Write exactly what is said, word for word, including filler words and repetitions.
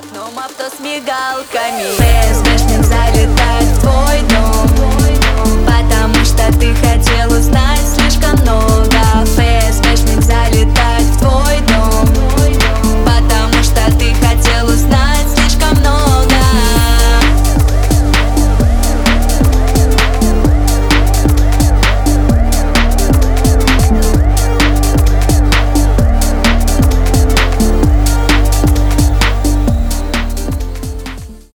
окном авто с мигалками. ФСБшник залетает в твой дом, потому что ты хотел